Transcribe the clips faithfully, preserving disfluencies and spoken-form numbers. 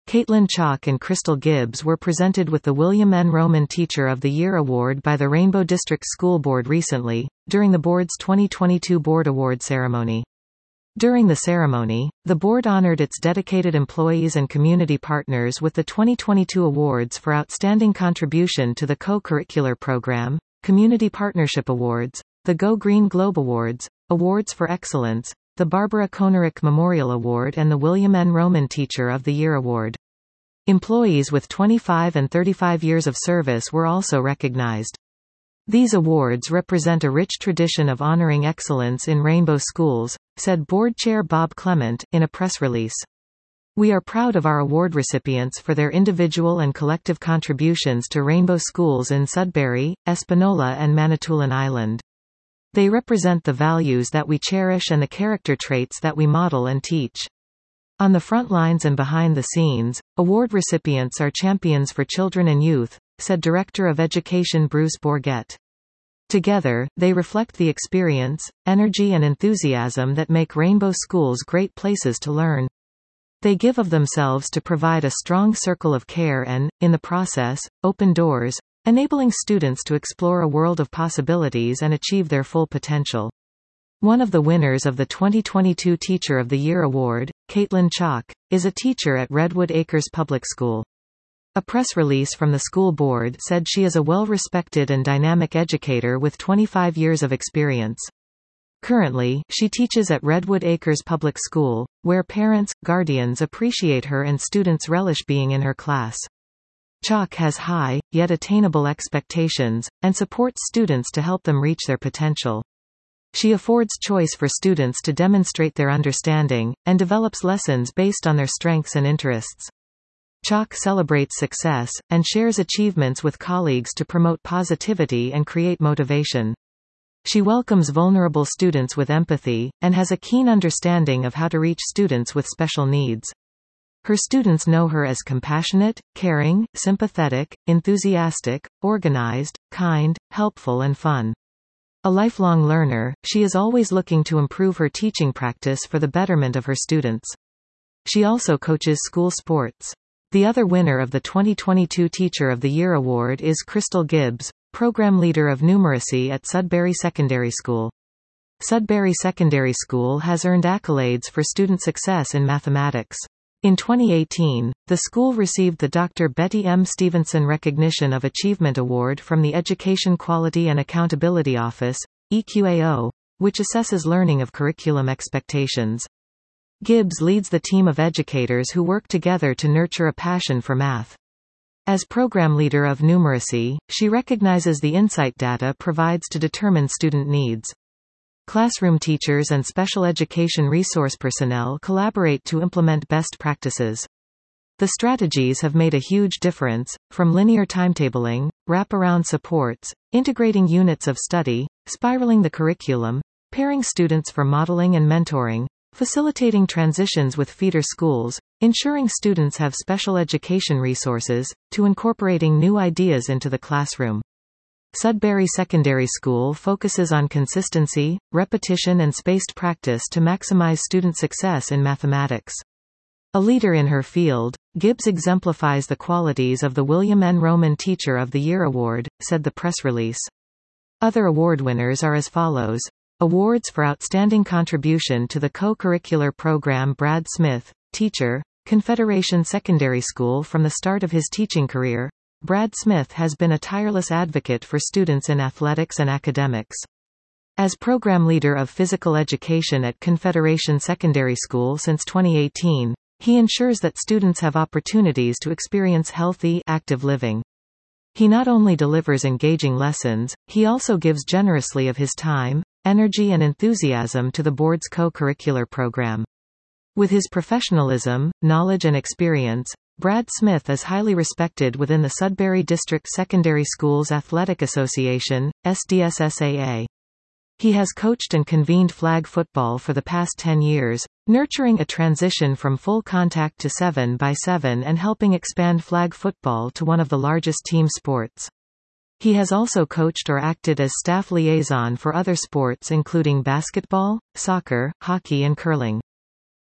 Caitlin Chalk and Crystal Gibbs were presented with the William N. Roman Teacher of the Year Award by the Rainbow District School Board recently, during the board's twenty twenty-two Board Award ceremony. During the ceremony, the board honored its dedicated employees and community partners with the twenty twenty-two awards for outstanding contribution to the co-curricular program, Community Partnership Awards, the Go Green Globe Awards, Awards for Excellence, the Barbara Konarek Memorial Award and the William N. Roman Teacher of the Year Award. Employees with twenty-five and thirty-five years of service were also recognized. These awards represent a rich tradition of honoring excellence in Rainbow schools, said Board Chair Bob Clement, in a press release. We are proud of our award recipients for their individual and collective contributions to Rainbow schools in Sudbury, Espanola and Manitoulin Island. They represent the values that we cherish and the character traits that we model and teach. On the front lines and behind the scenes, award recipients are champions for children and youth, said Director of Education Bruce Bourget. Together, they reflect the experience, energy and enthusiasm that make Rainbow schools great places to learn. They give of themselves to provide a strong circle of care and, in the process, open doors, enabling students to explore a world of possibilities and achieve their full potential. One of the winners of the twenty twenty-two Teacher of the Year Award, Caitlin Chalk, is a teacher at Redwood Acres Public School. A press release from the school board said she is a well-respected and dynamic educator with twenty-five years of experience. Currently, she teaches at Redwood Acres Public School, where parents, guardians appreciate her and students relish being in her class. Chalk has high, yet attainable expectations, and supports students to help them reach their potential. She affords choice for students to demonstrate their understanding, and develops lessons based on their strengths and interests. Chalk celebrates success, and shares achievements with colleagues to promote positivity and create motivation. She welcomes vulnerable students with empathy, and has a keen understanding of how to reach students with special needs. Her students know her as compassionate, caring, sympathetic, enthusiastic, organized, kind, helpful and fun. A lifelong learner, she is always looking to improve her teaching practice for the betterment of her students. She also coaches school sports. The other winner of the twenty twenty-two Teacher of the Year Award is Crystal Gibbs, Program Leader of Numeracy at Sudbury Secondary School. Sudbury Secondary School has earned accolades for student success in mathematics. In twenty eighteen, the school received the Doctor Betty M. Stevenson Recognition of Achievement Award from the Education Quality and Accountability Office, E Q A O, which assesses learning of curriculum expectations. Gibbs leads the team of educators who work together to nurture a passion for math. As program leader of Numeracy, she recognizes the insight data provides to determine student needs. Classroom teachers and special education resource personnel collaborate to implement best practices. The strategies have made a huge difference, from linear timetabling, wraparound supports, integrating units of study, spiraling the curriculum, pairing students for modeling and mentoring, facilitating transitions with feeder schools, ensuring students have special education resources, to incorporating new ideas into the classroom. Sudbury Secondary School focuses on consistency, repetition and spaced practice to maximize student success in mathematics. A leader in her field, Gibbs exemplifies the qualities of the William N. Roman Teacher of the Year Award, said the press release. Other award winners are as follows. Awards for Outstanding Contribution to the Co-Curricular Program: Brad Smith, Teacher, Confederation Secondary School. From the start of his teaching career, Brad Smith has been a tireless advocate for students in athletics and academics. As Program Leader of Physical Education at Confederation Secondary School since twenty eighteen, he ensures that students have opportunities to experience healthy, active living. He not only delivers engaging lessons, he also gives generously of his time, energy and enthusiasm to the board's co-curricular program. With his professionalism, knowledge and experience, Brad Smith is highly respected within the Sudbury District Secondary Schools Athletic Association, S D S S A A. He has coached and convened flag football for the past ten years, nurturing a transition from full contact to seven by seven and helping expand flag football to one of the largest team sports. He has also coached or acted as staff liaison for other sports including basketball, soccer, hockey and curling.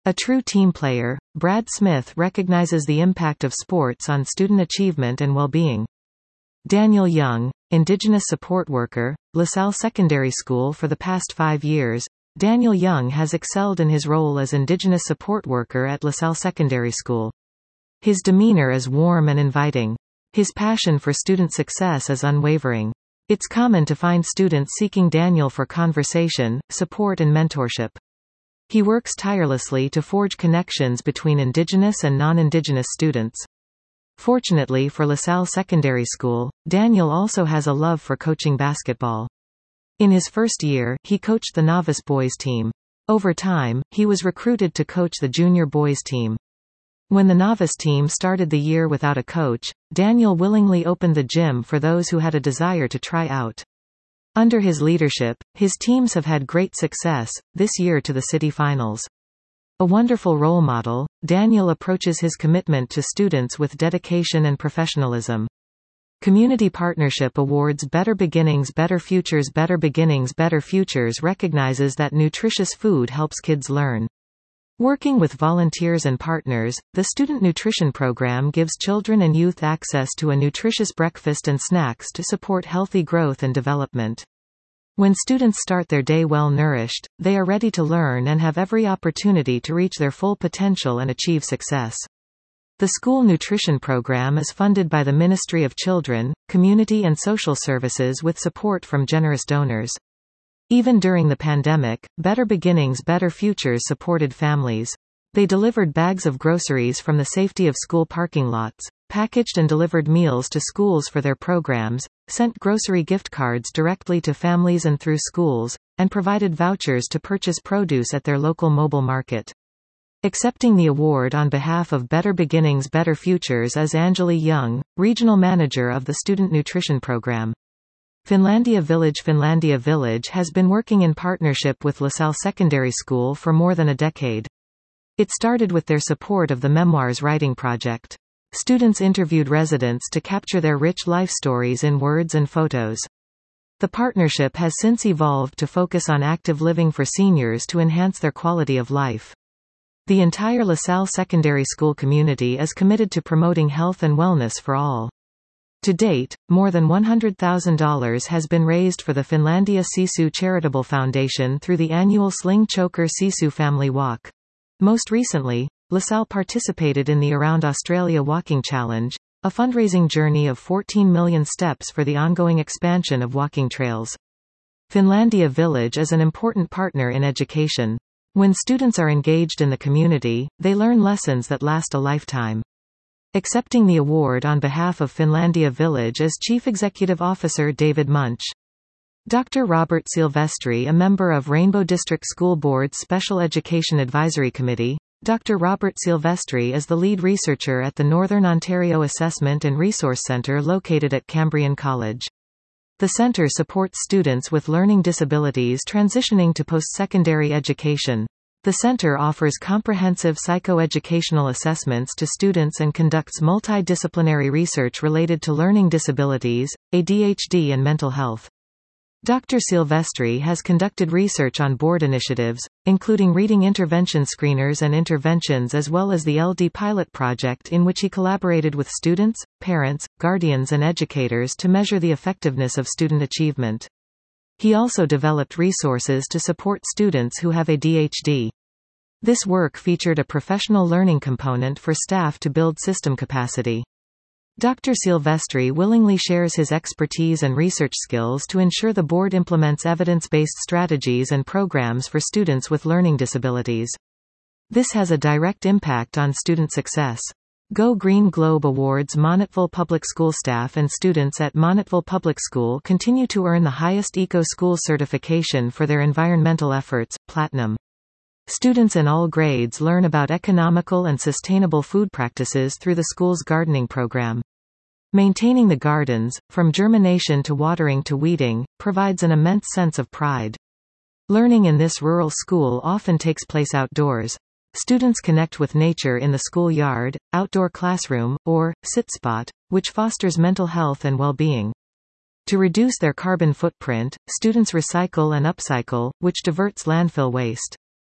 A true team player, Brad Smith recognizes the impact of sports on student achievement and well-being. Daniel Young, Indigenous support worker, LaSalle Secondary School. For the past five years, Daniel Young has excelled in his role as Indigenous support worker at LaSalle Secondary School. His demeanor is warm and inviting. His passion for student success is unwavering. It's common to find students seeking Daniel for conversation, support and mentorship. He works tirelessly to forge connections between Indigenous and non-Indigenous students. Fortunately for LaSalle Secondary School, Daniel also has a love for coaching basketball. In his first year, he coached the novice boys team. Over time, he was recruited to coach the junior boys team. When the novice team started the year without a coach, Daniel willingly opened the gym for those who had a desire to try out. Under his leadership, his teams have had great success, this year to the city finals. A wonderful role model, Daniel approaches his commitment to students with dedication and professionalism. Community Partnership Awards. Better Beginnings Better Futures. Better Beginnings Better Futures recognizes that nutritious food helps kids learn. Working with volunteers and partners, the Student Nutrition Program gives children and youth access to a nutritious breakfast and snacks to support healthy growth and development. When students start their day well nourished, they are ready to learn and have every opportunity to reach their full potential and achieve success. The School Nutrition Program is funded by the Ministry of Children, Community and Social Services with support from generous donors. Even during the pandemic, Better Beginnings Better Futures supported families. They delivered bags of groceries from the safety of school parking lots, packaged and delivered meals to schools for their programs, sent grocery gift cards directly to families and through schools, and provided vouchers to purchase produce at their local mobile market. Accepting the award on behalf of Better Beginnings Better Futures is Anjali Young, Regional Manager of the Student Nutrition Program. Finlandia Village. Finlandia Village has been working in partnership with LaSalle Secondary School for more than a decade. It started with their support of the Memoirs Writing Project. Students interviewed residents to capture their rich life stories in words and photos. The partnership has since evolved to focus on active living for seniors to enhance their quality of life. The entire LaSalle Secondary School community is committed to promoting health and wellness for all. To date, more than one hundred thousand dollars has been raised for the Finlandia Sisu Charitable Foundation through the annual Sling Choker Sisu Family Walk. Most recently, LaSalle participated in the Around Australia Walking Challenge, a fundraising journey of fourteen million steps for the ongoing expansion of walking trails. Finlandia Village is an important partner in education. When students are engaged in the community, they learn lessons that last a lifetime. Accepting the award on behalf of Finlandia Village is Chief Executive Officer David Munch. Doctor Robert Silvestri, a member of Rainbow District School Board's Special Education Advisory Committee. Doctor Robert Silvestri is the lead researcher at the Northern Ontario Assessment and Resource Centre located at Cambrian College. The centre supports students with learning disabilities transitioning to post-secondary education. The center offers comprehensive psychoeducational assessments to students and conducts multidisciplinary research related to learning disabilities, A D H D and mental health. Doctor Silvestri has conducted research on board initiatives, including reading intervention screeners and interventions, as well as the L D pilot project in which he collaborated with students, parents, guardians and educators to measure the effectiveness of student achievement. He also developed resources to support students who have A D H D. This work featured a professional learning component for staff to build system capacity. Doctor Silvestri willingly shares his expertise and research skills to ensure the board implements evidence-based strategies and programs for students with learning disabilities. This has a direct impact on student success. Go Green Globe Awards. Monatville Public School staff and students at Monatville Public School continue to earn the highest Eco-School certification for their environmental efforts, Platinum. Students in all grades learn about economical and sustainable food practices through the school's gardening program. Maintaining the gardens, from germination to watering to weeding, provides an immense sense of pride. Learning in this rural school often takes place outdoors. Students connect with nature in the schoolyard, outdoor classroom, or sit spot, which fosters mental health and well-being. To reduce their carbon footprint, students recycle and upcycle, which diverts landfill waste.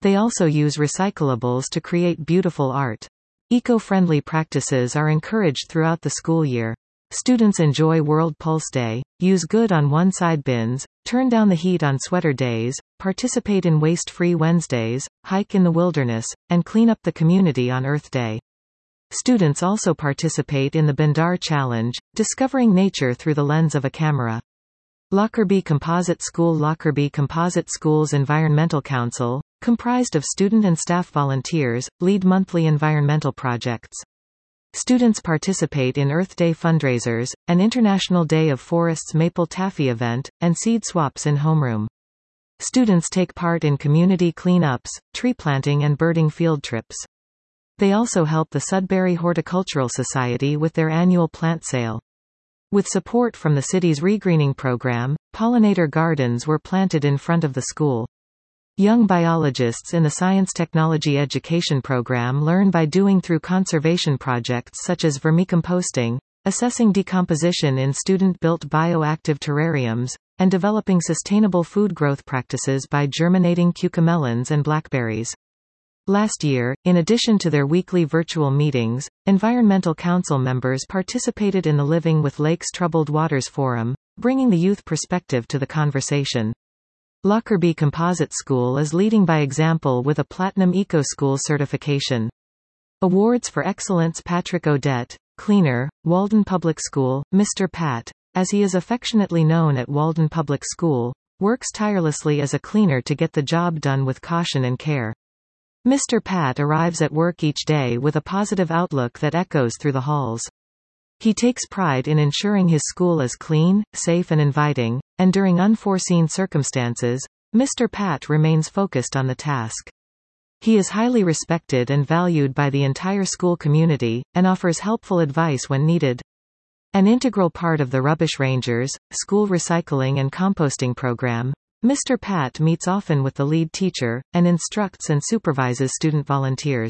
They also use recyclables to create beautiful art. Eco-friendly practices are encouraged throughout the school year. Students enjoy World Pulse Day, use good on one-side bins, turn down the heat on sweater days, participate in waste-free Wednesdays, hike in the wilderness, and clean up the community on Earth Day. Students also participate in the Bandar Challenge, discovering nature through the lens of a camera. Lockerbie Composite School Lockerbie Composite School's Environmental Council, comprised of student and staff volunteers, lead monthly environmental projects. Students participate in Earth Day fundraisers, an International Day of Forests Maple Taffy event, and seed swaps in homeroom. Students take part in community cleanups, tree planting and birding field trips. They also help the Sudbury Horticultural Society with their annual plant sale. With support from the city's regreening program, pollinator gardens were planted in front of the school. Young biologists in the Science Technology Education program learn by doing through conservation projects such as vermicomposting, assessing decomposition in student-built bioactive terrariums, and developing sustainable food growth practices by germinating cucamelons and blackberries. Last year, in addition to their weekly virtual meetings, Environmental Council members participated in the Living with Lakes Troubled Waters Forum, bringing the youth perspective to the conversation. Lockerbie Composite School is leading by example with a Platinum Eco School certification. Awards for Excellence Patrick Odette, Cleaner, Walden Public School, Mister Pat, as he is affectionately known at Walden Public School, works tirelessly as a cleaner to get the job done with caution and care. Mister Pat arrives at work each day with a positive outlook that echoes through the halls. He takes pride in ensuring his school is clean, safe and inviting, and during unforeseen circumstances, Mister Pat remains focused on the task. He is highly respected and valued by the entire school community, and offers helpful advice when needed. An integral part of the Rubbish Rangers, school recycling and composting program, Mister Pat meets often with the lead teacher, and instructs and supervises student volunteers.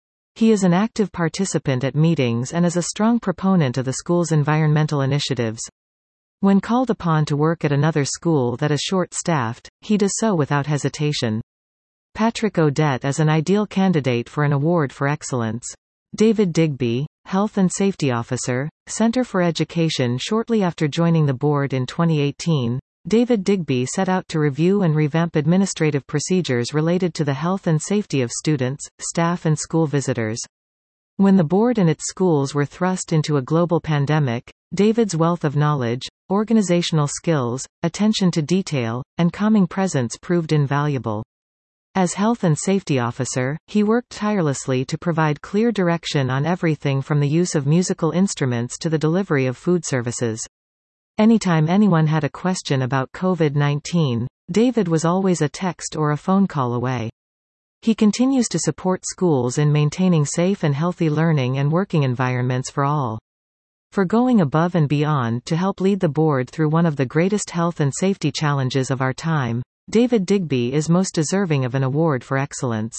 He is an active participant at meetings and is a strong proponent of the school's environmental initiatives. When called upon to work at another school that is short-staffed, he does so without hesitation. Patrick Odette is an ideal candidate for an award for excellence. David Digby, Health and Safety Officer, Center for Education. Shortly after joining the board in twenty eighteen, David Digby set out to review and revamp administrative procedures related to the health and safety of students, staff and school visitors. When the board and its schools were thrust into a global pandemic, David's wealth of knowledge, organizational skills, attention to detail, and calming presence proved invaluable. As Health and Safety Officer, he worked tirelessly to provide clear direction on everything from the use of musical instruments to the delivery of food services. Anytime anyone had a question about COVID nineteen, David was always a text or a phone call away. He continues to support schools in maintaining safe and healthy learning and working environments for all. For going above and beyond to help lead the board through one of the greatest health and safety challenges of our time, David Digby is most deserving of an award for excellence.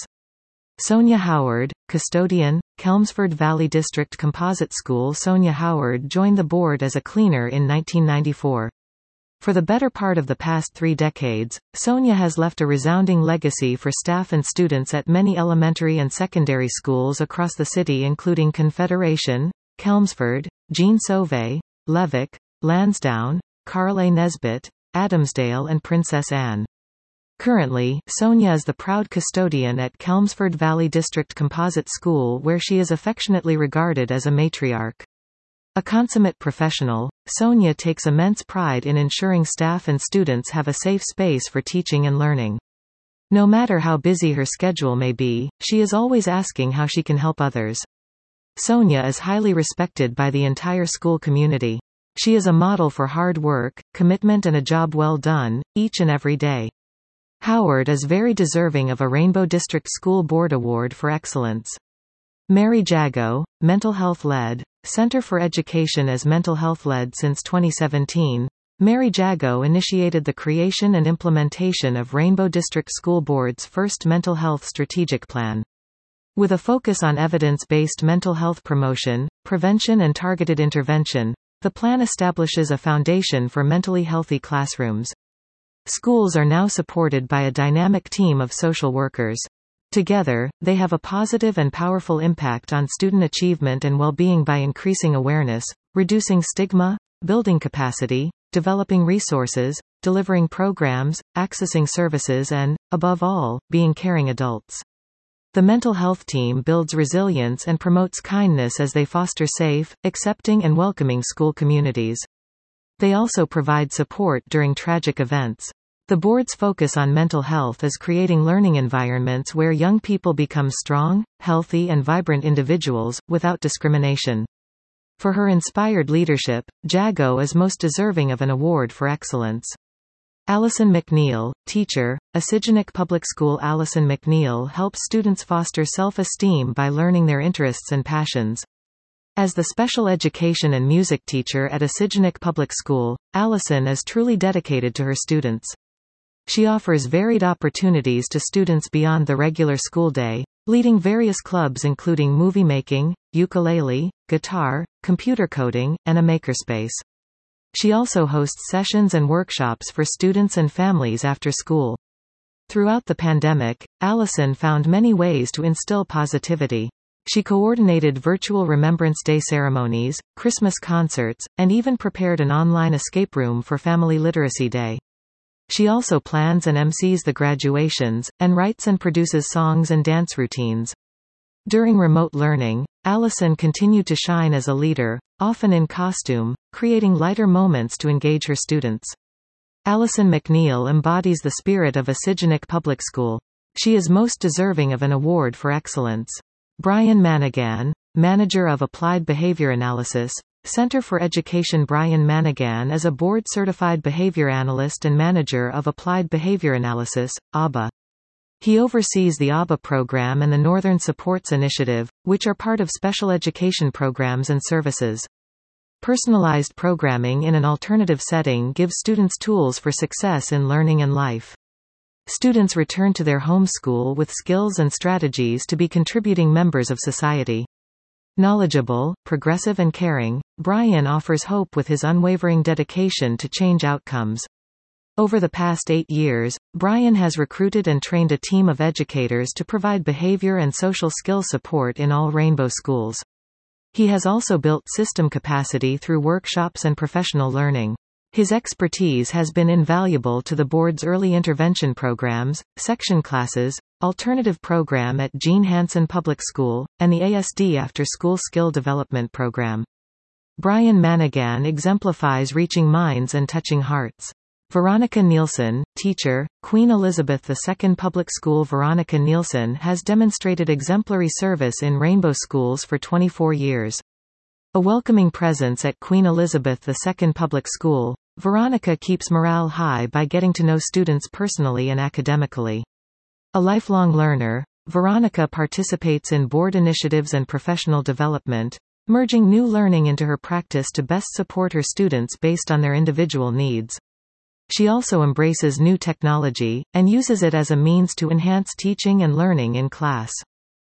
Sonia Howard, custodian, Chelmsford Valley District Composite School. Sonia Howard joined the board as a cleaner in nineteen ninety-four. For the better part of the past three decades, Sonia has left a resounding legacy for staff and students at many elementary and secondary schools across the city, including Confederation, Chelmsford, Jean Sauvé, Levick, Lansdowne, Carl A. Nesbitt, Adamsdale and Princess Anne. Currently, Sonia is the proud custodian at Chelmsford Valley District Composite School, where she is affectionately regarded as a matriarch. A consummate professional, Sonia takes immense pride in ensuring staff and students have a safe space for teaching and learning. No matter how busy her schedule may be, she is always asking how she can help others. Sonia is highly respected by the entire school community. She is a model for hard work, commitment and a job well done, each and every day. Howard is very deserving of a Rainbow District School Board Award for Excellence. Mary Jago, Mental Health Led, Center for Education. As Mental Health Led since twenty seventeen, Mary Jago initiated the creation and implementation of Rainbow District School Board's first mental health strategic plan. With a focus on evidence-based mental health promotion, prevention and targeted intervention, the plan establishes a foundation for mentally healthy classrooms. Schools are now supported by a dynamic team of social workers. Together, they have a positive and powerful impact on student achievement and well-being by increasing awareness, reducing stigma, building capacity, developing resources, delivering programs, accessing services and, above all, being caring adults. The mental health team builds resilience and promotes kindness as they foster safe, accepting and welcoming school communities. They also provide support during tragic events. The board's focus on mental health is creating learning environments where young people become strong, healthy and vibrant individuals, without discrimination. For her inspired leadership, Jago is most deserving of an award for excellence. Allison McNeil, teacher, Asiginic Public School. Allison McNeil helps students foster self-esteem by learning their interests and passions. As the special education and music teacher at Asiginic Public School, Allison is truly dedicated to her students. She offers varied opportunities to students beyond the regular school day, leading various clubs including movie making, ukulele, guitar, computer coding, and a makerspace. She also hosts sessions and workshops for students and families after school. Throughout the pandemic, Allison found many ways to instill positivity. She coordinated virtual Remembrance Day ceremonies, Christmas concerts, and even prepared an online escape room for Family Literacy Day. She also plans and emcees the graduations, and writes and produces songs and dance routines. During remote learning, Allison continued to shine as a leader, often in costume, creating lighter moments to engage her students. Allison McNeil embodies the spirit of Asiginic Public School. She is most deserving of an award for excellence. Brian Manigan, Manager of Applied Behavior Analysis, Center for Education. Brian Manigan is a board-certified behavior analyst and manager of Applied Behavior Analysis, A B A. He oversees the A B A program and the Northern Supports Initiative, which are part of special education programs and services. Personalized programming in an alternative setting gives students tools for success in learning and life. Students return to their home school with skills and strategies to be contributing members of society. Knowledgeable, progressive and caring, Brian offers hope with his unwavering dedication to change outcomes. Over the past eight years, Brian has recruited and trained a team of educators to provide behavior and social skill support in all Rainbow schools. He has also built system capacity through workshops and professional learning. His expertise has been invaluable to the board's early intervention programs, section classes, alternative program at Gene Hansen Public School, and the A S D after-school skill development program. Brian Manigan exemplifies reaching minds and touching hearts. Veronica Nielsen, teacher, Queen Elizabeth the Second Public School. Veronica Nielsen has demonstrated exemplary service in Rainbow schools for twenty-four years. A welcoming presence at Queen Elizabeth the Second Public School, Veronica keeps morale high by getting to know students personally and academically. A lifelong learner, Veronica participates in board initiatives and professional development, merging new learning into her practice to best support her students based on their individual needs. She also embraces new technology, and uses it as a means to enhance teaching and learning in class.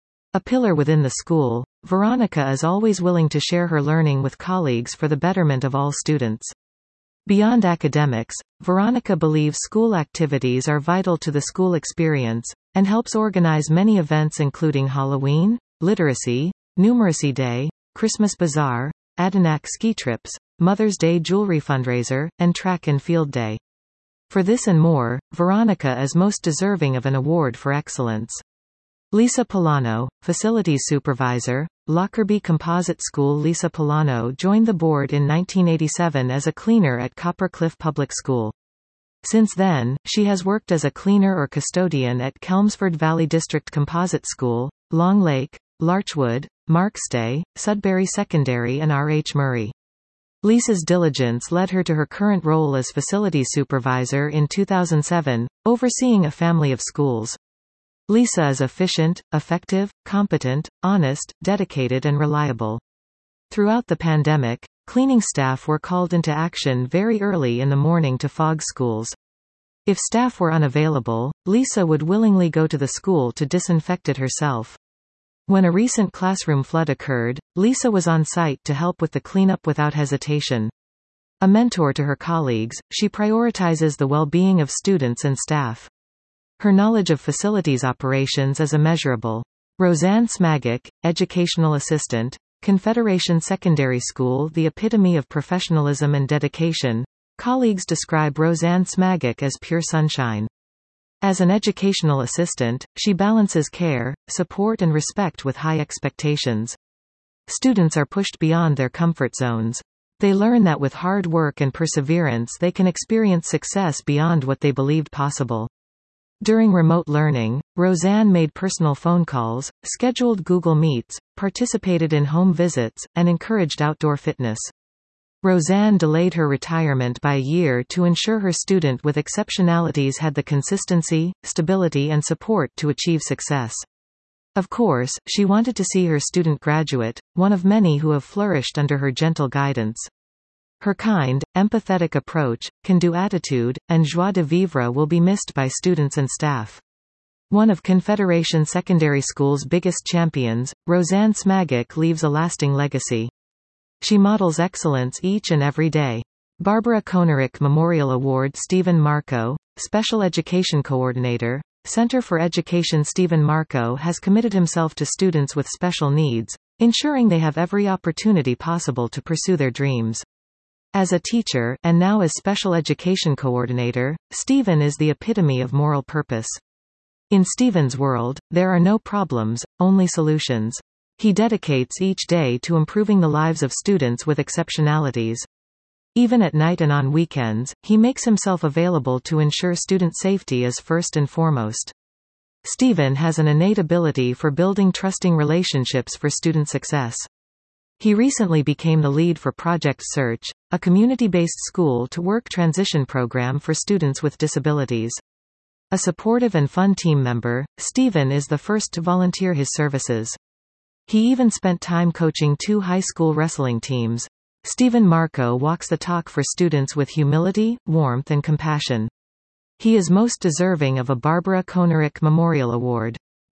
A pillar within the school, Veronica is always willing to share her learning with colleagues for the betterment of all students. Beyond academics, Veronica believes school activities are vital to the school experience, and helps organize many events including Halloween, Literacy, Numeracy Day, Christmas Bazaar, Adinak ski trips, Mother's Day jewelry fundraiser, and Track and Field Day. For this and more, Veronica is most deserving of an award for excellence. Lisa Polano, Facilities Supervisor, Lockerbie Composite School. Lisa Polano joined the board in nineteen eighty-seven as a cleaner at Copper Cliff Public School. Since then, she has worked as a cleaner or custodian at Chelmsford Valley District Composite School, Long Lake, Larchwood, Markstay, Sudbury Secondary and R H Murray. Lisa's diligence led her to her current role as facilities supervisor in two thousand seven, overseeing a family of schools. Lisa is efficient, effective, competent, honest, dedicated and reliable. Throughout the pandemic, cleaning staff were called into action very early in the morning to fog schools. If staff were unavailable, Lisa would willingly go to the school to disinfect it herself. When a recent classroom flood occurred, Lisa was on site to help with the cleanup without hesitation. A mentor to her colleagues, she prioritizes the well-being of students and staff. Her knowledge of facilities operations is immeasurable. Roseanne Smagic, Educational Assistant, Confederation Secondary School, the epitome of professionalism and dedication. Colleagues describe Roseanne Smagic as pure sunshine. As an educational assistant, she balances care, support and respect with high expectations. Students are pushed beyond their comfort zones. They learn that with hard work and perseverance they can experience success beyond what they believed possible. During remote learning, Roseanne made personal phone calls, scheduled Google Meets, participated in home visits, and encouraged outdoor fitness. Roseanne delayed her retirement by a year to ensure her student with exceptionalities had the consistency, stability and support to achieve success. Of course, she wanted to see her student graduate, one of many who have flourished under her gentle guidance. Her kind, empathetic approach, can-do attitude, and joie de vivre will be missed by students and staff. One of Confederation Secondary School's biggest champions, Roseanne Smagic leaves a lasting legacy. She models excellence each and every day. Barbara Konarek Memorial Award Stephen Marco, Special Education Coordinator, Center for Education. Stephen Marco has committed himself to students with special needs, ensuring they have every opportunity possible to pursue their dreams. As a teacher, and now as Special Education Coordinator, Stephen is the epitome of moral purpose. In Stephen's world, there are no problems, only solutions. He dedicates each day to improving the lives of students with exceptionalities. Even at night and on weekends, he makes himself available to ensure student safety is first and foremost. Stephen has an innate ability for building trusting relationships for student success. He recently became the lead for Project Search, a community-based school-to-work transition program for students with disabilities. A supportive and fun team member, Stephen is the first to volunteer his services. He even spent time coaching two high school wrestling teams. Stephen Marco walks the talk for students with humility, warmth and compassion. He is most deserving of a Barbara Konarek Memorial Award.